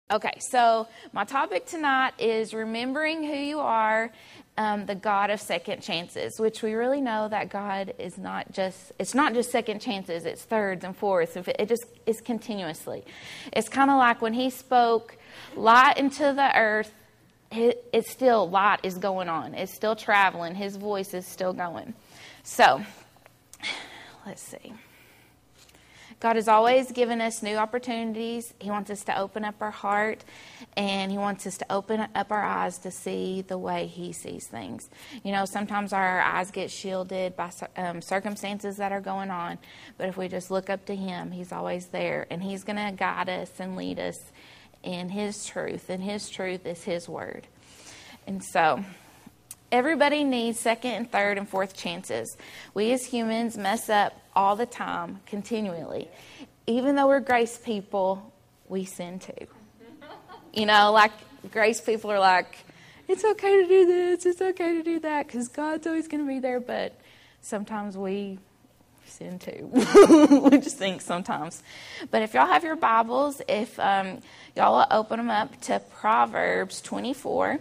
Okay, so my topic tonight is remembering who you are, the God of second chances, which we really know that God is it's not just second chances, it's thirds and fourths. It just is continuously. It's kind of like when he spoke light into the earth, it's still, light is going on. It's still traveling. His voice is still going. So, let's see. God has always given us new opportunities. He wants us to open up our heart, and He wants us to open up our eyes to see the way He sees things. You know, sometimes our eyes get shielded by circumstances that are going on, but if we just look up to Him, He's always there, and He's going to guide us and lead us in His truth, and His truth is His Word. And so, everybody needs second and third and fourth chances. We as humans mess up all the time, continually. Even though we're grace people, we sin too. You know, like grace people are like, it's okay to do this, it's okay to do that, because God's always going to be there, but sometimes we sin too. We just think sometimes. But if y'all have your Bibles, if y'all will open them up to Proverbs 24.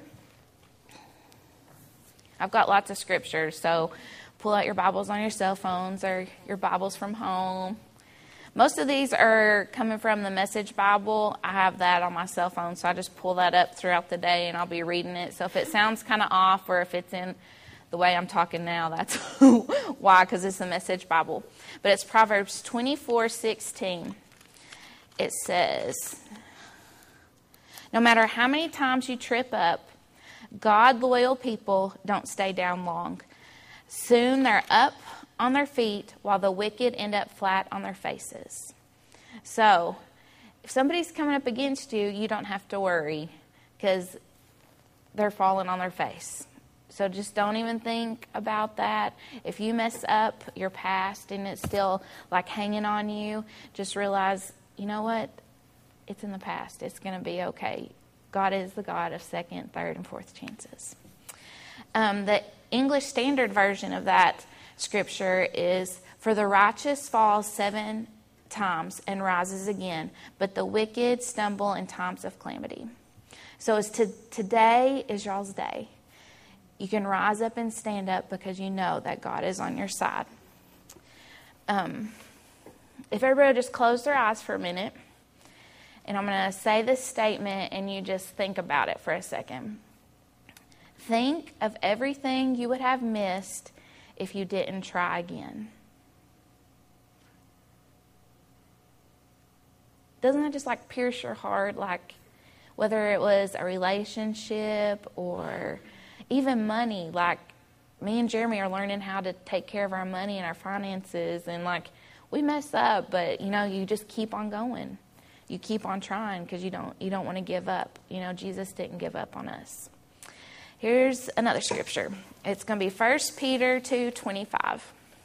I've got lots of scriptures, so pull out your Bibles on your cell phones or your Bibles from home. Most of these are coming from the Message Bible. I have that on my cell phone, so I just pull that up throughout the day, and I'll be reading it. So if it sounds kind of off, or if it's in the way I'm talking now, that's why, because it's the Message Bible. But it's Proverbs 24:16. It says, "No matter how many times you trip up, God-loyal people don't stay down long. Soon they're up on their feet while the wicked end up flat on their faces." So, if somebody's coming up against you, you don't have to worry because they're falling on their face. So just don't even think about that. If you mess up your past and it's still like hanging on you, just realize, you know what? It's in the past. It's going to be okay. God is the God of second, third, and fourth chances. The English Standard Version of that scripture is, "For the righteous falls 7 times and rises again, but the wicked stumble in times of calamity." So today is y'all's day. You can rise up and stand up because you know that God is on your side. If everybody would just close their eyes for a minute. And I'm going to say this statement, and you just think about it for a second. Think of everything you would have missed if you didn't try again. Doesn't that just like pierce your heart? Like whether it was a relationship or even money. Like me and Jeremy are learning how to take care of our money and our finances. And like we mess up, but you know, you just keep on going. You keep on trying because you don't want to give up. You know, Jesus didn't give up on us. Here's another scripture. It's going to be 1 Peter 2:25.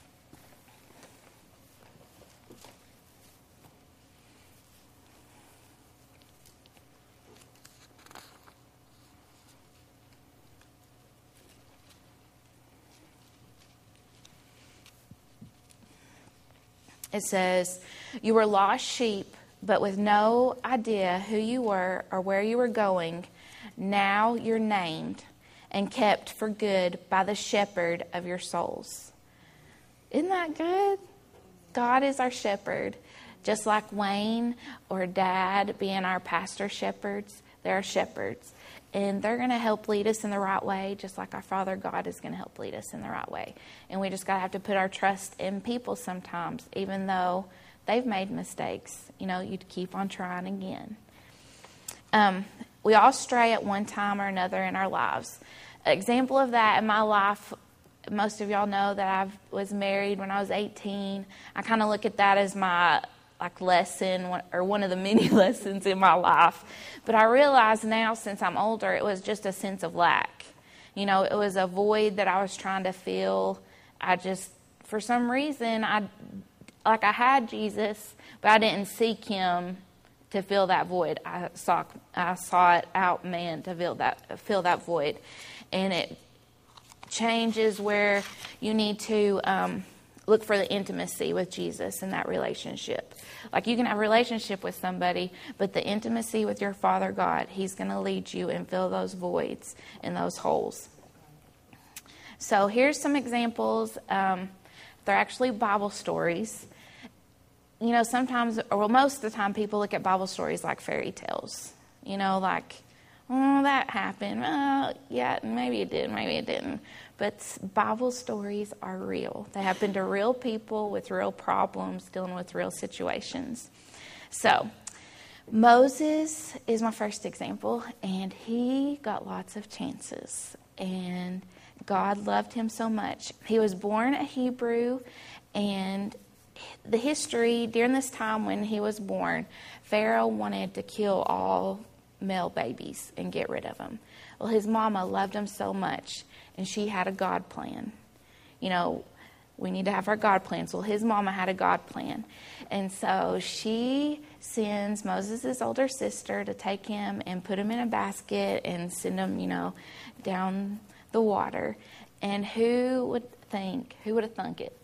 It says, "You were lost sheep, but with no idea who you were or where you were going, now you're named and kept for good by the shepherd of your souls." Isn't that good? God is our shepherd. Just like Wayne or Dad being our pastor shepherds, they're shepherds. And they're going to help lead us in the right way, just like our Father God is going to help lead us in the right way. And we just got to have to put our trust in people sometimes, even though they've made mistakes. You know, you'd keep on trying again. We all stray at one time or another in our lives. An example of that in my life, most of y'all know that I was married when I was 18. I kind of look at that as my lesson, or one of the many lessons in my life. But I realize now, since I'm older, it was just a sense of lack. You know, it was a void that I was trying to fill. For some reason, I had Jesus, but I didn't seek Him to fill that void. I sought out man to fill that void. And it changes where you need to look for the intimacy with Jesus in that relationship. Like, you can have a relationship with somebody, but the intimacy with your Father God, He's going to lead you and fill those voids and those holes. So here's some examples. They're actually Bible stories. You know, sometimes, or most of the time, people look at Bible stories like fairy tales. You know, like, oh, that happened. Well, yeah, maybe it did, maybe it didn't. But Bible stories are real. They happen to real people with real problems, dealing with real situations. So, Moses is my first example, and he got lots of chances. And God loved him so much. He was born a Hebrew, and the history during this time when he was born, Pharaoh wanted to kill all male babies and get rid of them. Well, his mama loved him so much, and she had a God plan. You know, we need to have our God plans. Well, his mama had a God plan. And so she sends Moses' older sister to take him and put him in a basket and send him, you know, down the water. And who would have thunk it?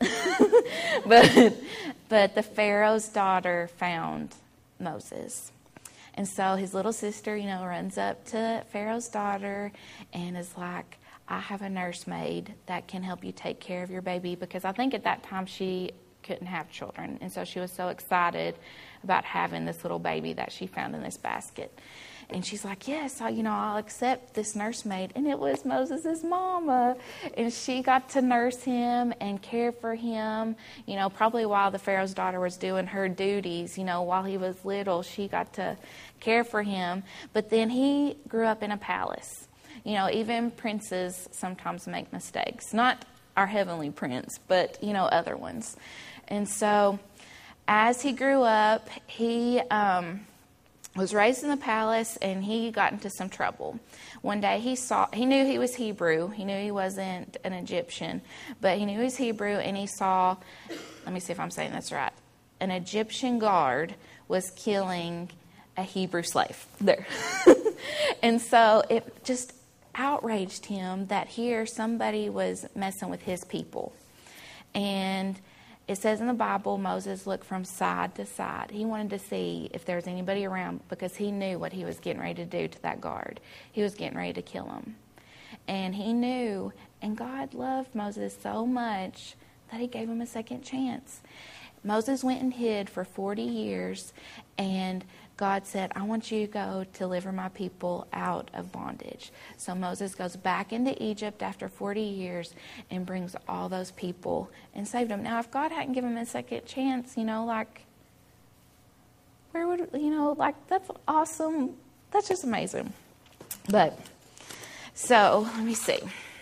but the Pharaoh's daughter found Moses. And so his little sister, you know, runs up to Pharaoh's daughter and is like, I have a nursemaid that can help you take care of your baby. Because I think at that time she couldn't have children. And so she was so excited about having this little baby that she found in this basket. And she's like, yes, I'll accept this nursemaid. And it was Moses' mama. And she got to nurse him and care for him, you know, probably while the Pharaoh's daughter was doing her duties, you know, while he was little, she got to care for him. But then he grew up in a palace. You know, even princes sometimes make mistakes. Not our heavenly prince, but, you know, other ones. And so as he grew up, he was raised in the palace, and he got into some trouble. One day he knew he was Hebrew. He knew he wasn't an Egyptian, but he knew he was Hebrew, and he saw, let me see if I'm saying this right, an Egyptian guard was killing a Hebrew slave there. And so it just outraged him that here somebody was messing with his people. And it says in the Bible, Moses looked from side to side. He wanted to see if there was anybody around because he knew what he was getting ready to do to that guard. He was getting ready to kill him. And he knew, and God loved Moses so much that he gave him a second chance. Moses went and hid for 40 years, and God said, I want you to go deliver my people out of bondage. So Moses goes back into Egypt after 40 years and brings all those people and saved them. Now, if God hadn't given him a second chance, you know, like, where would, you know, like, that's awesome. That's just amazing. But, so, let me see.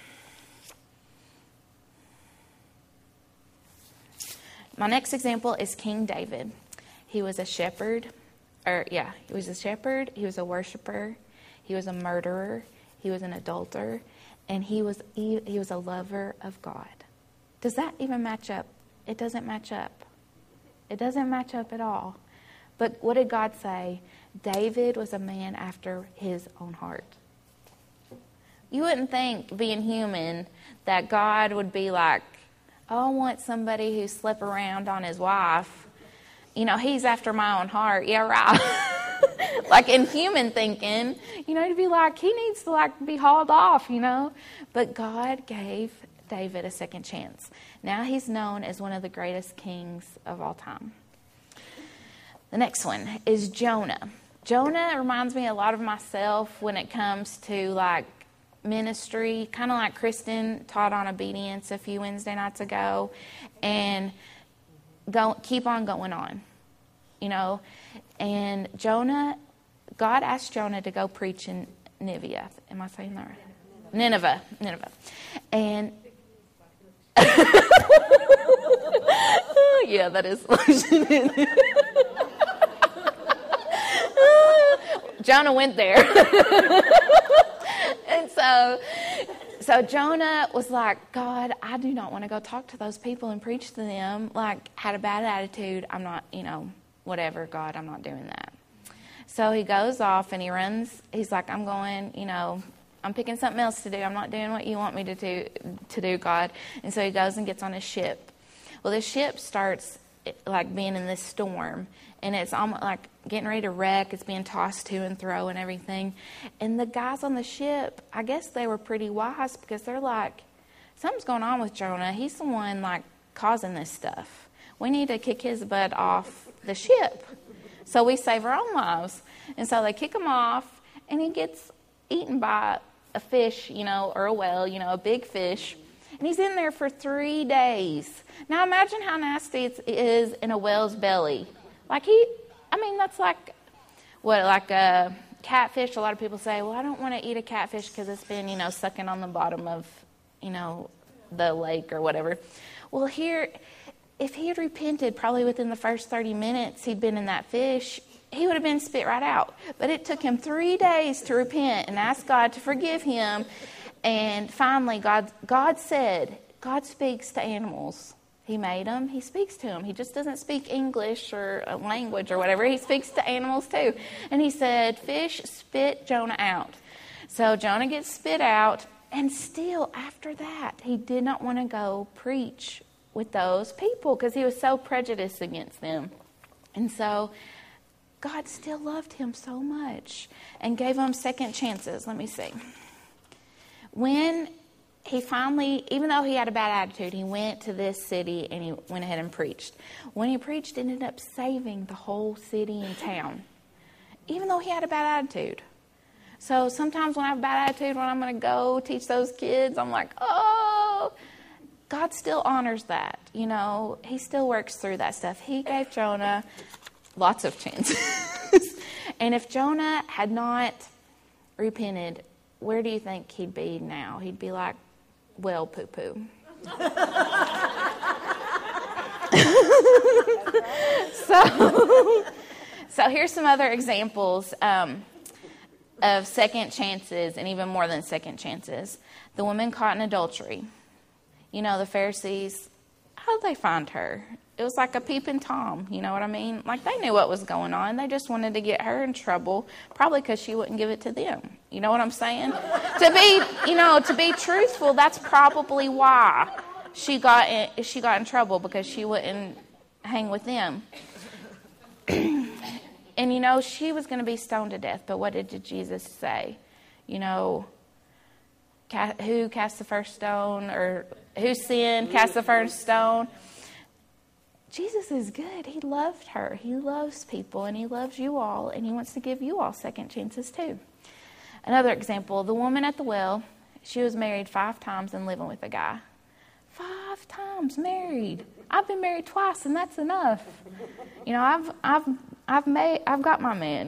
My next example is King David. He was a shepherd. He was a shepherd, he was a worshiper, he was a murderer, he was an adulterer, and he was a lover of God. Does that even match up? It doesn't match up. It doesn't match up at all. But what did God say? David was a man after his own heart. You wouldn't think, being human, that God would be like, oh, I want somebody who slept around on his wife. You know, he's after my own heart. Yeah, right. Like in human thinking, you know, to be like, he needs to like be hauled off, you know. But God gave David a second chance. Now he's known as one of the greatest kings of all time. The next one is Jonah. Jonah reminds me a lot of myself when it comes to like ministry, kind of like Kristen taught on obedience a few Wednesday nights ago. And keep on going on, you know. And Jonah, God asked Jonah to go preach in Nineveh. Am I saying that right? Nineveh. And yeah, that is. Jonah went there. And so Jonah was like, God, I do not want to go talk to those people and preach to them. Like, had a bad attitude. I'm not, you know, whatever, God, I'm not doing that. So he goes off and he runs. He's like, I'm going, you know, I'm picking something else to do. I'm not doing what you want me to do, God. And so he goes and gets on his ship. Well, the ship starts like being in this storm, and it's almost like getting ready to wreck. It's being tossed to and fro and everything. And the guys on the ship, I guess they were pretty wise, because they're like, something's going on with Jonah. He's the one like causing this stuff. We need to kick his butt off the ship so we save our own lives. And so they kick him off, and he gets eaten by a fish, or a whale, a big fish. And he's in there for 3 days. Now imagine how nasty it is in a whale's belly. That's like a catfish. A lot of people say, well, I don't want to eat a catfish because it's been, sucking on the bottom of, the lake or whatever. Well, here, if he had repented probably within the first 30 minutes he'd been in that fish, he would have been spit right out. But it took him 3 days to repent and ask God to forgive him. And finally, God said, God speaks to animals. He made them. He speaks to them. He just doesn't speak English or a language or whatever. He speaks to animals too. And he said, fish, spit Jonah out. So Jonah gets spit out. And still, after that, he did not want to go preach with those people because he was so prejudiced against them. And so God still loved him so much and gave him second chances. Let me see. When he finally, even though he had a bad attitude, he went to this city and he went ahead and preached. When he preached, it ended up saving the whole city and town, even though he had a bad attitude. So sometimes when I have a bad attitude, when I'm going to go teach those kids, I'm like, oh, God still honors that. He still works through that stuff. He gave Jonah lots of chances. And if Jonah had not repented, where do you think he'd be now? He'd be like, well, poo-poo. So here's some other examples of second chances, and even more than second chances. The woman caught in adultery. The Pharisees, how did they find her? It was like a peeping Tom, you know what I mean? Like, they knew what was going on. They just wanted to get her in trouble, probably because she wouldn't give it to them. You know what I'm saying? To be truthful, that's probably why she got in trouble, because she wouldn't hang with them. And, she was going to be stoned to death, but what did Jesus say? Who cast the first stone, or who sinned, cast the first stone? Jesus is good. He loved her. He loves people, and he loves you all, and he wants to give you all second chances too. Another example, the woman at the well, she was married 5 times and living with a guy. 5 times married. I've been married twice, and that's enough. I've got my man,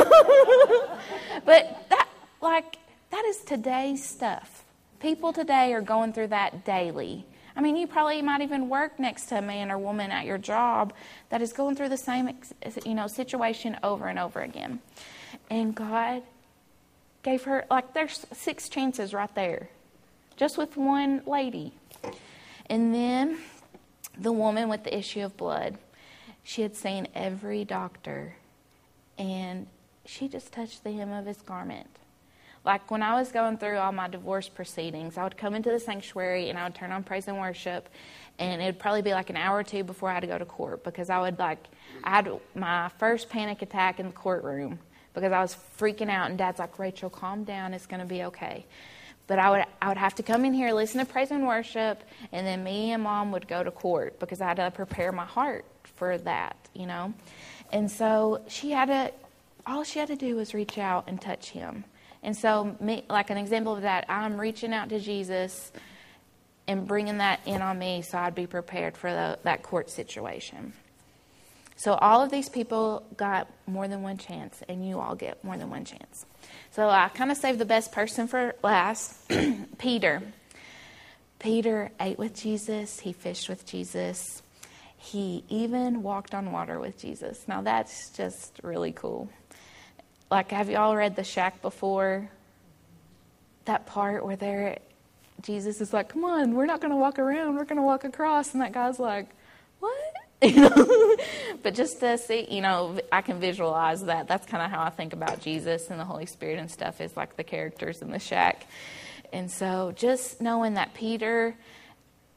But that is today's stuff. People today are going through that daily. You probably might even work next to a man or woman at your job that is going through the same, situation over and over again. And God gave her, there's 6 chances right there, just with one lady. And then the woman with the issue of blood, she had seen every doctor, and she just touched the hem of his garment. Like, when I was going through all my divorce proceedings, I would come into the sanctuary and I would turn on praise and worship, and it would probably be like an hour or two before I had to go to court, because I had my first panic attack in the courtroom because I was freaking out, and Dad's like, Rachel, calm down, it's going to be okay. But I would have to come in here, listen to praise and worship, and then me and Mom would go to court because I had to prepare my heart for that, And so all she had to do was reach out and touch him. And so, like an example of that, I'm reaching out to Jesus and bringing that in on me so I'd be prepared for that court situation. So all of these people got more than one chance, and you all get more than one chance. So I kind of saved the best person for last, Peter. Peter ate with Jesus. He fished with Jesus. He even walked on water with Jesus. Now that's just really cool. Like, have you all read The Shack before? That part where Jesus is like, come on, we're not going to walk around, we're going to walk across. And that guy's like, what? But just to see, I can visualize that. That's kind of how I think about Jesus and the Holy Spirit and stuff, is like the characters in The Shack. And so just knowing that Peter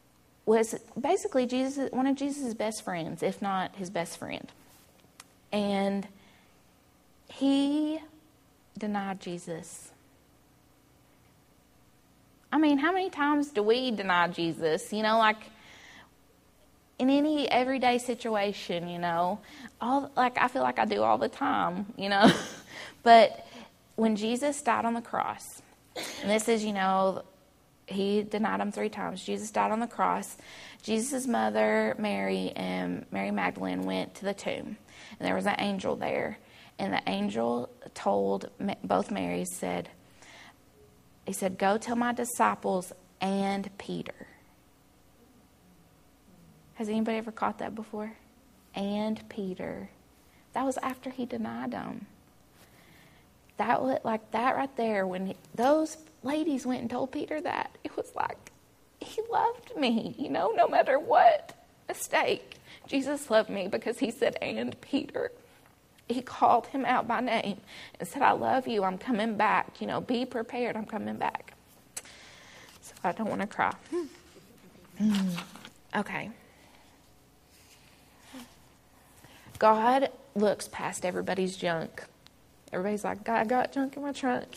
was basically one of Jesus' best friends, if not his best friend. And he denied Jesus. I mean, how many times do we deny Jesus? Like in any everyday situation, I feel like I do all the time, But when Jesus died on the cross, and this is, he denied him 3 times. Jesus died on the cross. Jesus' mother, Mary, and Mary Magdalene went to the tomb. And there was an angel there. And the angel told both Marys, he said, go tell my disciples and Peter. Has anybody ever caught that before? And Peter. That was after he denied him. That was like that right there. When those ladies went and told Peter that, it was like, he loved me, no matter what mistake. Jesus loved me because he said, and Peter. He called him out by name and said, I love you. I'm coming back. Be prepared. I'm coming back. So I don't want to cry. Okay. God looks past everybody's junk. Everybody's like, God, I got junk in my trunk,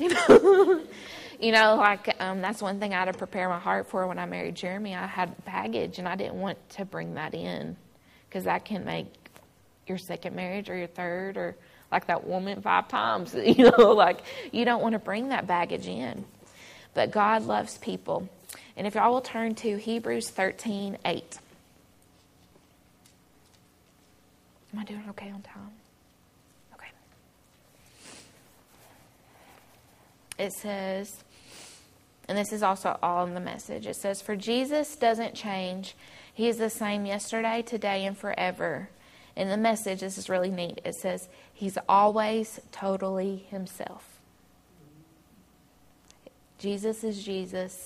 that's one thing I had to prepare my heart for when I married Jeremy. I had baggage, and I didn't want to bring that in, because that can make your second marriage or your third, or like that woman 5 times, you don't want to bring that baggage in. But God loves people. And if y'all will turn to Hebrews 13:8. Am I doing okay on time? Okay. It says, and this is also all in the Message, it says, for Jesus doesn't change. He is the same yesterday, today, and forever. In the Message, this is really neat. It says, he's always totally himself. Jesus is Jesus.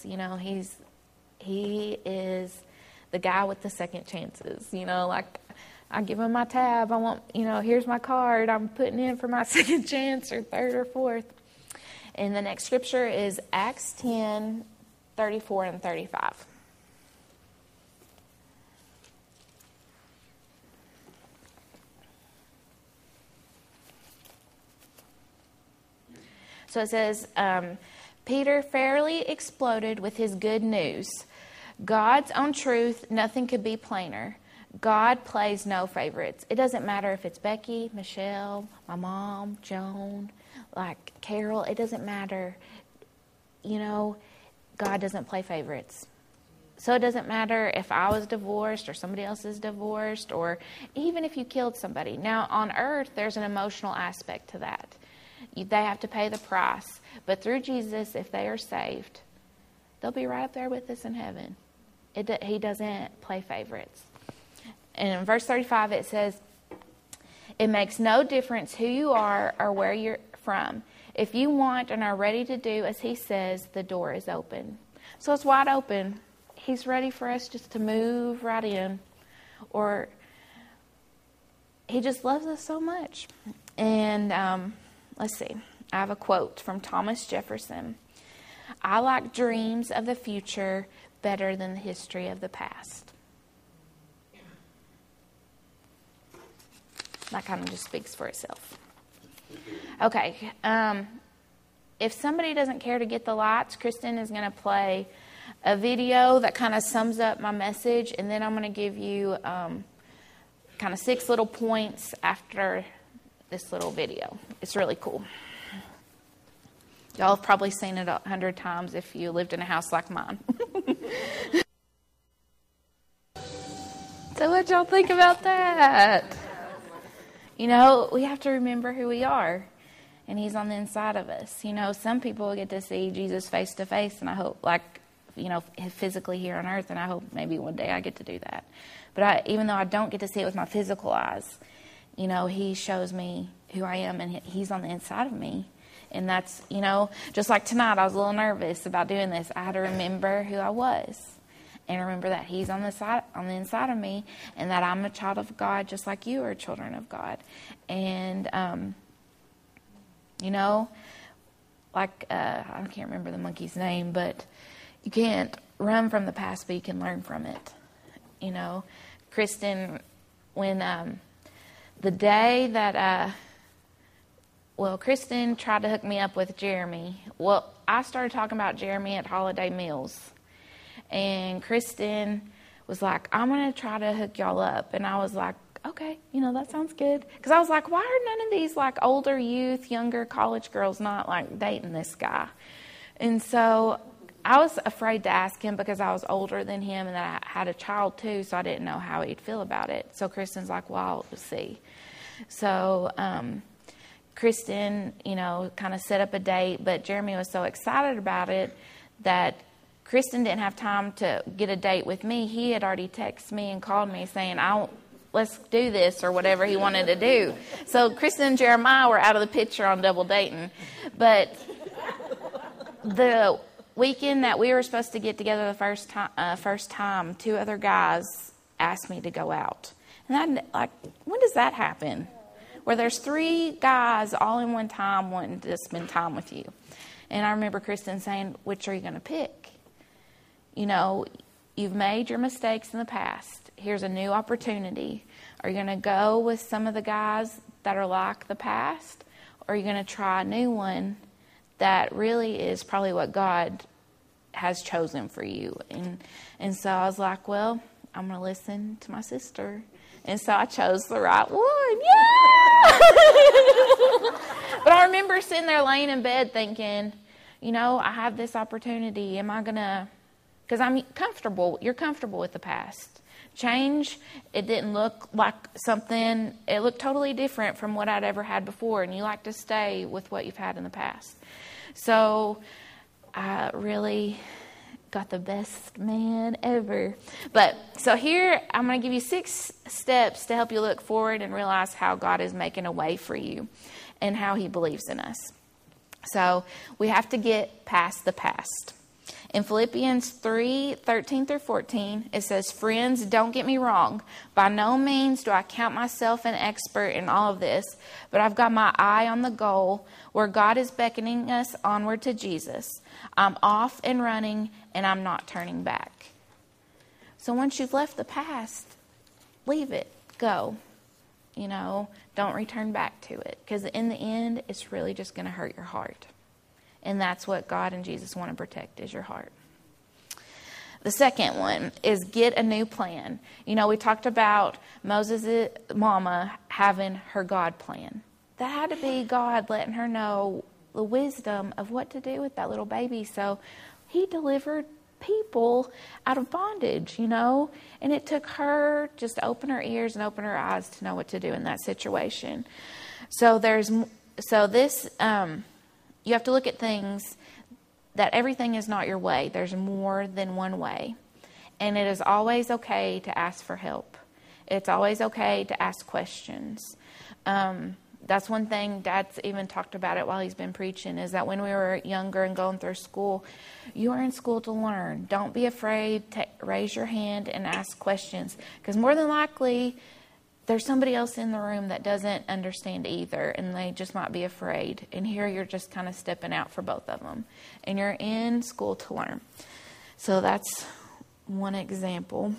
He is the guy with the second chances. I give him my tab. I want, here's my card. I'm putting in for my second chance or third or fourth. And the next scripture is Acts 10:34 and 35. So it says, Peter fairly exploded with his good news. God's own truth, nothing could be plainer. God plays no favorites. It doesn't matter if it's Becky, Michelle, my mom, Joan, like Carol. It doesn't matter. God doesn't play favorites. So it doesn't matter if I was divorced or somebody else is divorced, or even if you killed somebody. Now, on earth, there's an emotional aspect to that. They have to pay the price. But through Jesus, if they are saved, they'll be right up there with us in heaven. He doesn't play favorites. And in verse 35, it says, it makes no difference who you are or where you're from. If you want and are ready to do as he says, the door is open. So it's wide open. He's ready for us just to move right in. Or he just loves us so much. And let's see. I have a quote from Thomas Jefferson. I like dreams of the future better than the history of the past. That kind of just speaks for itself. Okay. If somebody doesn't care to get the lights, Kristen is going to play a video that kind of sums up my message, and then I'm going to give you kind of 6 little points after this little video. It's really cool. Y'all have probably seen it 100 times if you lived in a house like mine. So what y'all think about that? We have to remember who we are, and he's on the inside of us. Some people get to see Jesus face to face, and I hope, physically here on earth, and I hope maybe one day I get to do that. But even though I don't get to see it with my physical eyes, he shows me who I am, and he's on the inside of me. And that's, just like tonight, I was a little nervous about doing this. I had to remember who I was. And remember that he's on the inside of me, and that I'm a child of God just like you are children of God. And, I can't remember the monkey's name, but you can't run from the past, but you can learn from it. Kristen, when the day that, Kristen tried to hook me up with Jeremy. Well, I started talking about Jeremy at holiday meals. And Kristen was like, I'm going to try to hook y'all up. And I was like, okay, that sounds good. Because I was like, why are none of these like older youth, younger college girls not like dating this guy? And so I was afraid to ask him because I was older than him and I had a child too, so I didn't know how he'd feel about it. So Kristen's like, well, I'll see. So Kristen, kind of set up a date, but Jeremy was so excited about it that Kristen didn't have time to get a date with me. He had already texted me and called me saying, let's do this, or whatever he wanted to do. So Kristen and Jeremiah were out of the picture on double dating. But the weekend that we were supposed to get together the first time, 2 other guys asked me to go out. And I'm like, when does that happen? Where there's 3 guys all in one time wanting to spend time with you. And I remember Kristen saying, which are you going to pick? You've made your mistakes in the past. Here's a new opportunity. Are you going to go with some of the guys that are like the past? Or are you going to try a new one that really is probably what God has chosen for you? And so I was like, well, I'm going to listen to my sister. And so I chose the right one. Yeah! But I remember sitting there laying in bed thinking, I have this opportunity. Am I going to... Because I'm comfortable. You're comfortable with the past. Change, it didn't look like something, it looked totally different from what I'd ever had before, and you like to stay with what you've had in the past. So I really got the best man ever. But so here I'm going to give you 6 steps to help you look forward and realize how God is making a way for you and how he believes in us. So we have to get past the past. In Philippians 3:13 through 14, it says, friends, don't get me wrong. By no means do I count myself an expert in all of this, but I've got my eye on the goal where God is beckoning us onward to Jesus. I'm off and running, and I'm not turning back. So once you've left the past, leave it. Go. Don't return back to it. Because in the end, it's really just going to hurt your heart. And that's what God and Jesus want to protect, is your heart. The second one is get a new plan. We talked about Moses' mama having her God plan. That had to be God letting her know the wisdom of what to do with that little baby. So he delivered people out of bondage, and it took her just to open her ears and open her eyes to know what to do in that situation. So you have to look at things that everything is not your way. There's more than one way. And it is always okay to ask for help. It's always okay to ask questions. That's one thing Dad's even talked about it while he's been preaching, is that when we were younger and going through school, you are in school to learn. Don't be afraid to raise your hand and ask questions, because more than likely there's somebody else in the room that doesn't understand either, and they just might be afraid. And here you're just kind of stepping out for both of them. And you're in school to learn. So that's one example.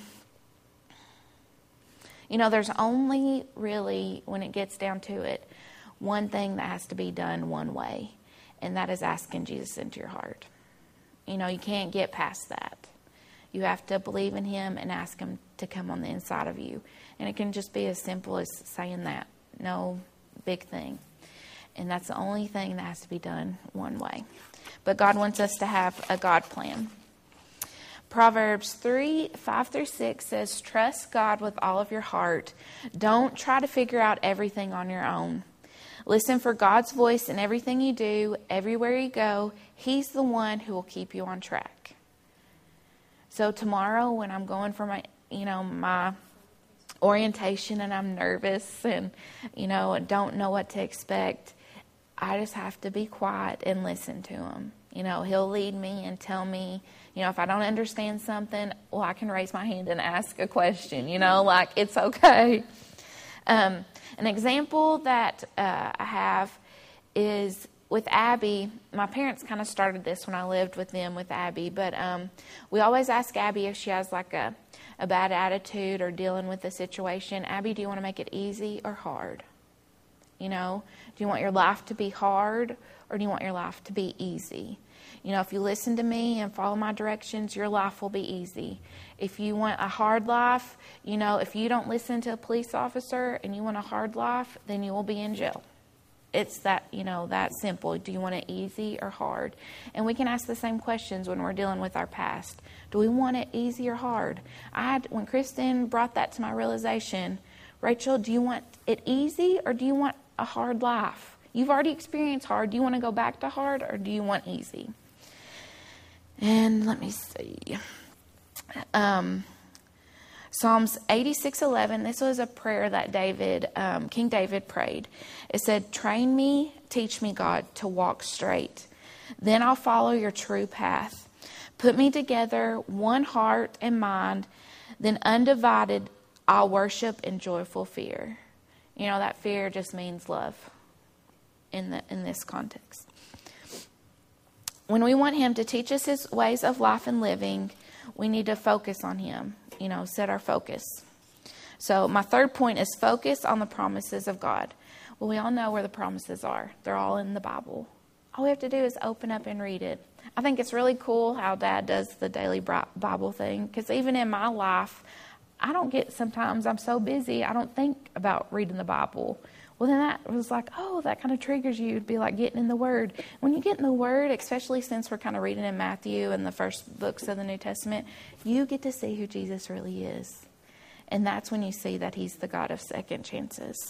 There's only really, when it gets down to it, one thing that has to be done one way, and that is asking Jesus into your heart. You can't get past that. You have to believe in him and ask him to come on the inside of you. And it can just be as simple as saying that. No big thing. And that's the only thing that has to be done one way. But God wants us to have a God plan. Proverbs 3:5 through 6 says, trust God with all of your heart. Don't try to figure out everything on your own. Listen for God's voice in everything you do, everywhere you go. He's the one who will keep you on track. So tomorrow when I'm going for my orientation and I'm nervous and, don't know what to expect, I just have to be quiet and listen to him. He'll lead me and tell me, if I don't understand something, well, I can raise my hand and ask a question, it's okay. An example that I have is with Abby, my parents kind of started this when I lived with them with Abby, but we always ask Abby if she has like a bad attitude or dealing with a situation. Abby, do you want to make it easy or hard? You know, do you want your life to be hard or do you want your life to be easy? You know, if you listen to me and follow my directions, your life will be easy. If you want a hard life, you know, if you don't listen to a police officer and you want a hard life, then you will be in jail. It's that, you know, that simple. Do you want it easy or hard? And we can ask the same questions when we're dealing with our past. Do we want it easy or hard? When Kristen brought that to my realization, Rachel, do you want it easy or do you want a hard life? You've already experienced hard. Do you want to go back to hard or do you want easy? And let me see. Psalms 86:11. This was a prayer that King David prayed. It said, "Train me, teach me, God, to walk straight. Then I'll follow your true path. Put me together, one heart and mind. Then undivided, I'll worship in joyful fear." You know, that fear just means love in this context. When we want Him to teach us His ways of life and living, we need to focus on Him. You know, set our focus. So my third point is focus on the promises of God. Well, we all know where the promises are. They're all in the Bible. All we have to do is open up and read it. I think it's really cool how Dad does the daily Bible thing, because even in my life, sometimes I'm so busy, I don't think about reading the Bible. Well, then that was like, oh, that kind of triggers you to be like getting in the Word. When you get in the Word, especially since we're kind of reading in Matthew and the first books of the New Testament, you get to see who Jesus really is. And that's when you see that He's the God of second chances.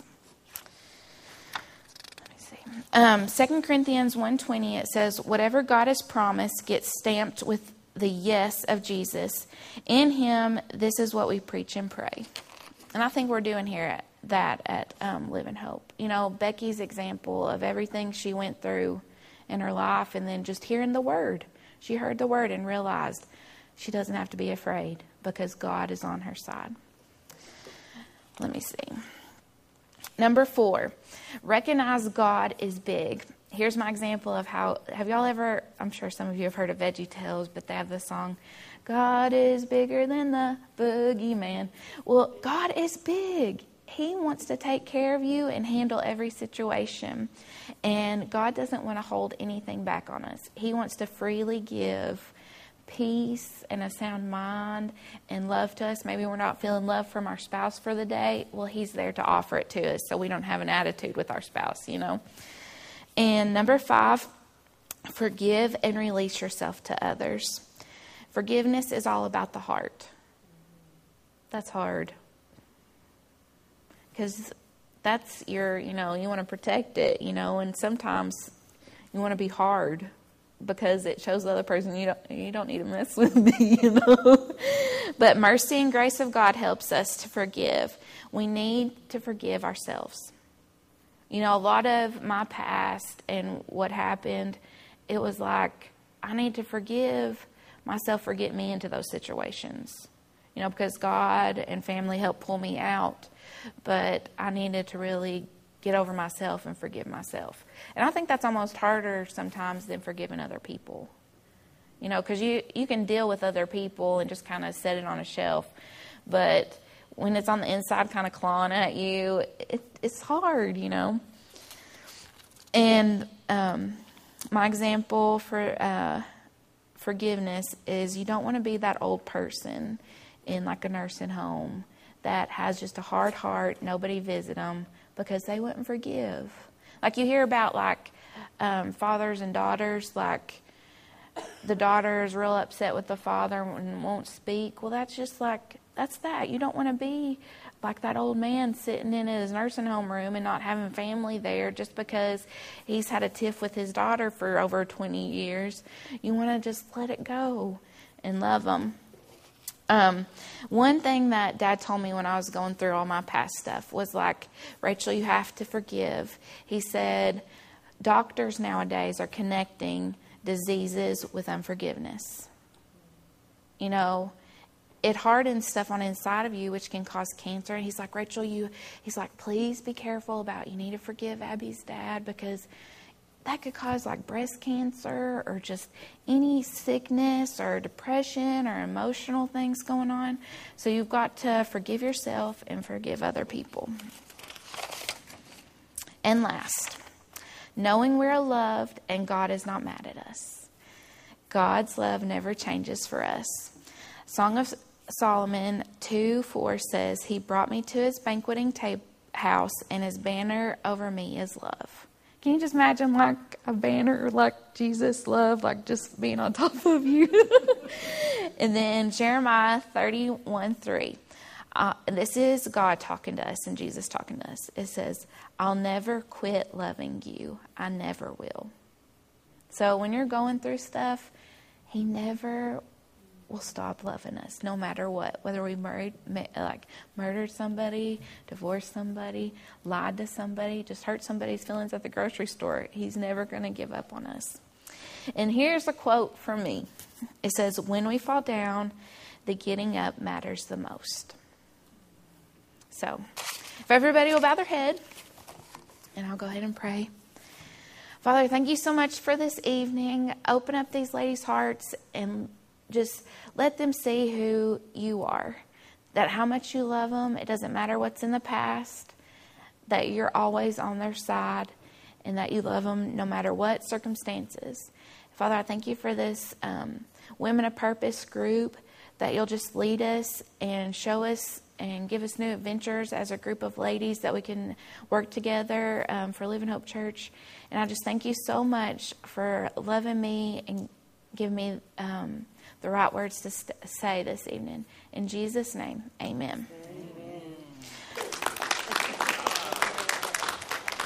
Let me see. 2 Corinthians 1:20, it says, "Whatever God has promised gets stamped with the yes of Jesus. In Him, this is what we preach and pray." And I think we're doing here at Live in Hope. You know, Becky's example of everything she went through in her life, and then just hearing the Word. She heard the Word and realized she doesn't have to be afraid because God is on her side. Let me see. Number 4, recognize God is big. Here's my example of how, have y'all ever, I'm sure some of you have heard of VeggieTales, but they have the song, "God is bigger than the boogeyman." Well, God is big. He wants to take care of you and handle every situation. And God doesn't want to hold anything back on us. He wants to freely give peace and a sound mind and love to us. Maybe we're not feeling love from our spouse for the day. Well, He's there to offer it to us so we don't have an attitude with our spouse, you know. And number 5, forgive and release yourself to others. Forgiveness is all about the heart. That's hard. Because that's your, you know, you want to protect it, you know, and sometimes you want to be hard because it shows the other person you don't need to mess with me, you know. But mercy and grace of God helps us to forgive. We need to forgive ourselves. You know, a lot of my past and what happened, it was like, I need to forgive myself for getting me into those situations. You know, because God and family helped pull me out. But I needed to really get over myself and forgive myself. And I think that's almost harder sometimes than forgiving other people. You know, because you can deal with other people and just kind of set it on a shelf. But when it's on the inside kind of clawing at you, it's hard, you know. And my example for forgiveness is you don't want to be that old person in like a nursing home that has just a hard heart, nobody visit them because they wouldn't forgive. Like you hear about like fathers and daughters, like the daughter is real upset with the father and won't speak. Well, that's just like, that's that. You don't want to be like that old man sitting in his nursing home room and not having family there just because he's had a tiff with his daughter for over 20 years. You want to just let it go and love them. One thing that Dad told me when I was going through all my past stuff was like, Rachel, you have to forgive. He said, doctors nowadays are connecting diseases with unforgiveness. You know, it hardens stuff on the inside of you, which can cause cancer. And he's like, Rachel, he's like, please be careful about, you need to forgive Abby's dad because that could cause like breast cancer or just any sickness or depression or emotional things going on. So you've got to forgive yourself and forgive other people. And last, knowing we're loved and God is not mad at us. God's love never changes for us. Song of Solomon 2:4 says, He brought me to his banqueting house, and his banner over me is love. Can you just imagine like a banner like Jesus' love, like just being on top of you? And then Jeremiah 31:3. This is God talking to us and Jesus talking to us. It says, I'll never quit loving you. I never will. So when you're going through stuff, He never will stop loving us, no matter what. Whether we murdered somebody, divorced somebody, lied to somebody, just hurt somebody's feelings at the grocery store, He's never going to give up on us. And here's a quote from me. It says, when we fall down, the getting up matters the most. So, if everybody will bow their head, and I'll go ahead and pray. Father, thank you so much for this evening. Open up these ladies' hearts and just let them see who you are. That how much you love them. It doesn't matter what's in the past. That you're always on their side. And that you love them no matter what circumstances. Father, I thank you for this Women of Purpose group. That you'll just lead us and show us and give us new adventures as a group of ladies that we can work together for Living Hope Church. And I just thank you so much for loving me and giving me the right words to say this evening. In Jesus' name, amen.